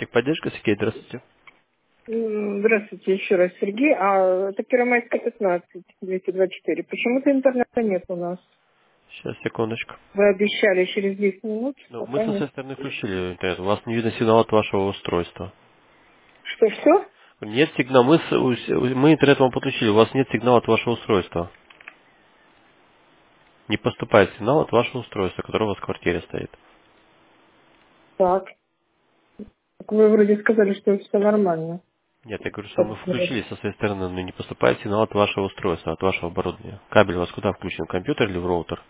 Техподдержка, Сергей, здравствуйте. Здравствуйте еще раз, Сергей. Это Первомайская, 15, 224. Почему-то интернета нет у нас. Сейчас, секундочку. Вы обещали через 10 минут, Ну, мы пока со нет. своей стороны включили интернет. У вас не видно сигнала от вашего устройства. Что? Нет сигнала. Мы интернет вам подключили. У вас нет сигнала от вашего устройства. Не поступает сигнал от вашего устройства, которое у вас в квартире стоит. Так. Так вы вроде сказали, что все нормально. Нет, я говорю, что мы включили со своей стороны, но не поступает сигнал от вашего устройства, от вашего оборудования. Кабель у вас куда включен? В компьютер или в роутер?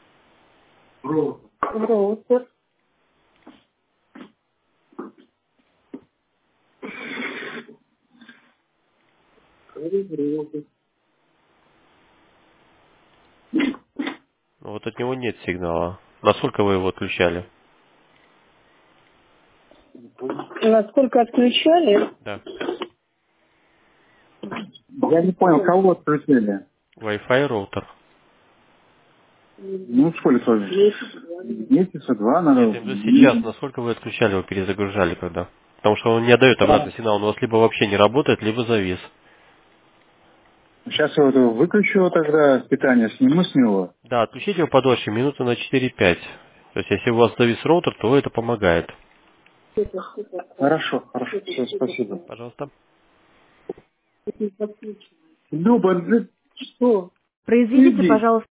Роутер. Ну, вот от него нет сигнала. Насколько вы его отключали? Насколько отключали? Да. Я не понял, кого отключили? Wi-Fi роутер. Ну, сколько? Месяца два, Нет, надо. я имею в виду сейчас, насколько вы отключали его, перезагружали когда? Потому что он не отдает обратный сигнал, он у вас либо вообще не работает, либо завис. Сейчас я вот его выключу тогда, питание сниму с него. Да, отключите его подольше, минуты на 4-5. То есть, если у вас завис роутер, то это помогает. Хорошо, все, спасибо. Пожалуйста. Люба, что? Произведите, Иди. пожалуйста.